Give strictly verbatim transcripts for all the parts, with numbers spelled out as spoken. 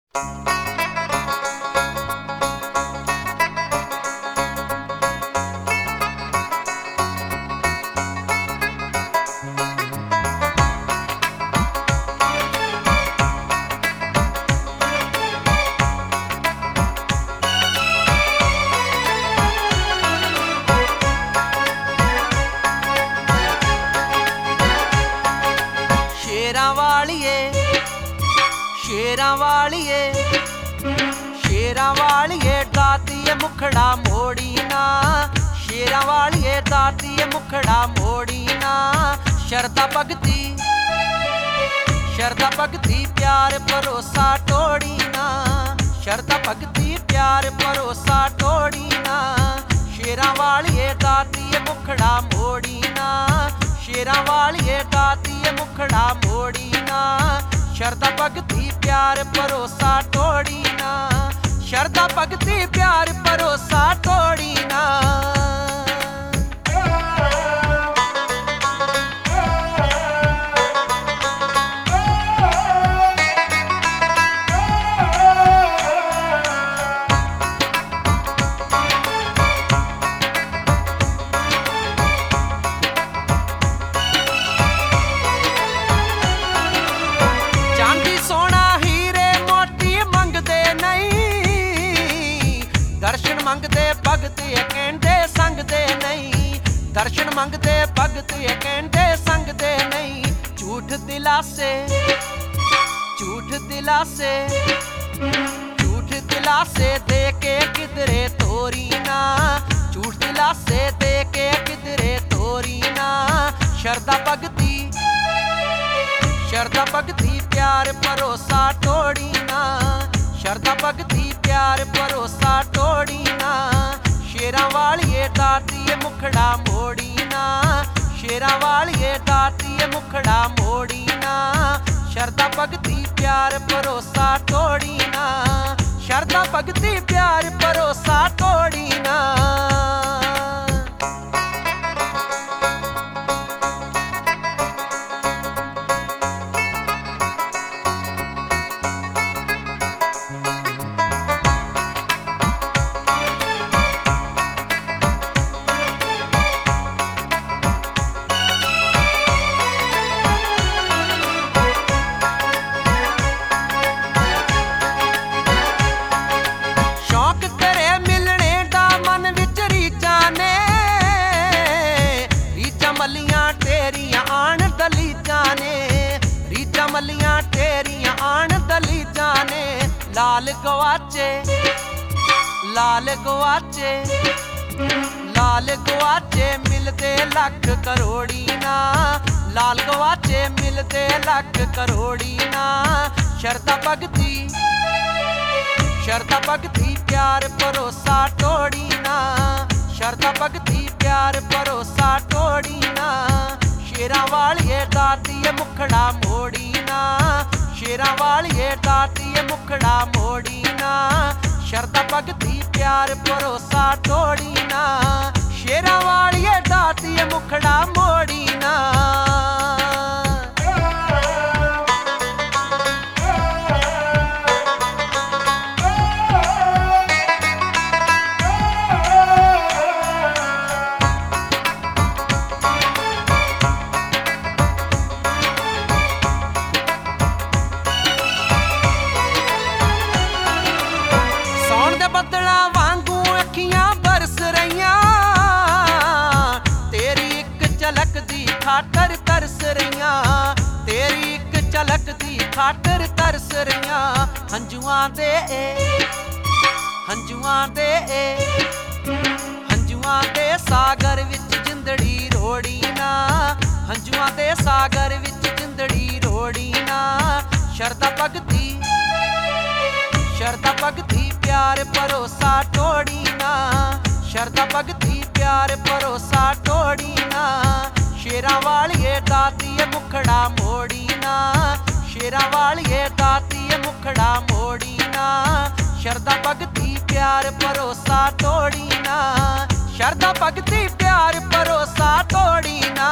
शेरां वालिए शेरां वालिए शेरां वालिए दातीए मुखड़ा मोड़ी ना शेरां वालिए दातीए मुखड़ा मोड़ी ना शरदा भगती शरदा भगती प्यार भरोसा तोड़ी ना शरदा भगती प्यार भरोसा तोड़ी ना शेरां वालिए दातीए मुखड़ा मोड़ी ना शेरां वालिए दातीए मुखड़ा मोड़ी ना शरदा भगती प्यार भरोसा तोड़ी ना शरदा भगती प्यार भरोसा तोड़ी ना दर्शन मंगते भगत कहते संगते नहीं दर्शन मंगते भगत कहते संगते नहीं झूठ दिलासे झूठ दिलासे झूठ दिलासे दे के किधरे तोरी ना झूठ दिलासे दे के किधरे तोरी ना शरदा भगती शरदा भगती प्यार भरोसा तोड़ी ना शरदा भगती प्यार भरोसा तोड़ी ना शेरां वालिए दातीए मुखड़ा मोड़ी ना शेरां वालिए दातीए मुखड़ा मोड़ी ना शरदा भगती प्यार भरोसा तोड़ी ना शरदा भगती प्यार भरोसा तोड़ी ना मलियां तेरियां आन दलीजा ने रीजा मलियां तेरियां आन दलीजा ने लाल गवाचे लाल गवाचे लाल गवाचे मिलते लख करोड़ी ना लाल गवाचे मिलते लख करोड़ी ना शरदा भगती शरदा भगती प्यार भरोसा तोड़ी ना शरदा भगती प्यार भरोसा तोड़ी ना शेरां वालिए दातीए मुखड़ा मोड़ी ना शेरां वालिए दातीए मुखड़ा मोड़ी ना शरदा भगती प्यार भरोसा तोड़ी ना शेरां वालिए दातीए मुखड़ा मोड़ी ना बदला वांगू अखियां बरस रहियां तेरी एक झलक दी खातर तरस रहियां तेरी एक झलक दी खातर तरस रहियां हंजुआं दे हंजुआं दे हंजुआं दे सागर विच जिंदड़ी रोड़ी ना हंजुआं दे सागर विच जिंदड़ी रोड़ी ना शरदा भगती शरदा भगती प्यार भरोसा तोड़ी ना शरदा भगती प्यार भरोसा तोड़ी ना शेरां वालिए दातीए मुखड़ा मोड़ी ना शेरां वालिए दातीए मुखड़ा मोड़ी ना शरदा भगती प्यार भरोसा तोड़ी ना शरदा भगती प्यार भरोसा तोड़ी ना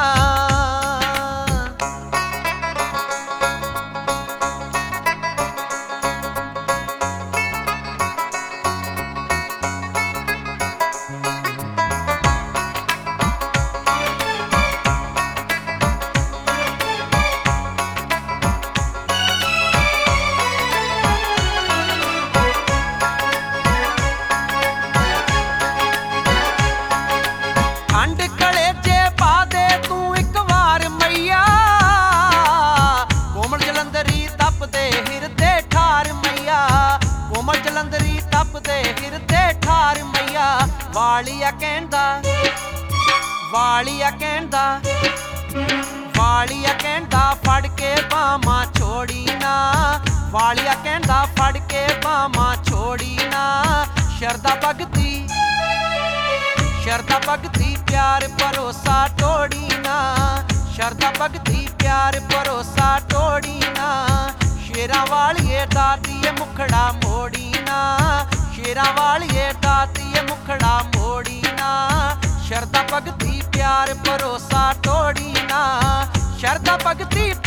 ਵਾਲੀਆ ਕਹਿੰਦਾ ਵਾਲੀਆ ਕਹਿੰਦਾ ਵਾਲੀਆ ਕਹਿੰਦਾ ਫੜ ਕੇ ਬਾਹਾਂ ਛੋੜੀ ਨਾ ਵਾਲੀਆ ਕਹਿੰਦਾ ਫੜ ਕੇ ਬਾਹਾਂ ਛੋੜੀ ਨਾ ਸ਼ਰਧਾ ਭਗਤੀ ਸ਼ਰਧਾ ਭਗਤੀ ਪਿਆਰ ਭਰੋਸਾ ਤੋੜੀ ਨਾ ਸ਼ਰਧਾ ਭਗਤੀ ਪਿਆਰ ਭਰੋਸਾ ਤੋੜੀ ਨਾ ਸ਼ੇਰਾਂ ਵਾਲੀਏ ਦਾਤੀਏ ਮੁਖੜਾ ਮੋੜੀ ਨਾ ਸ਼ੇਰਾਂ ਵਾਲੀਏ ਦਾਤੀਏ ਮੁਖੜਾ ਮੋੜੀ ਨਾ ਸ਼ਰਧਾ ਭਗਤੀ ਪਿਆਰ ਭਰੋਸਾ ਤੋੜੀ ਨਾ ਸ਼ਰਧਾ ਭਗਤੀ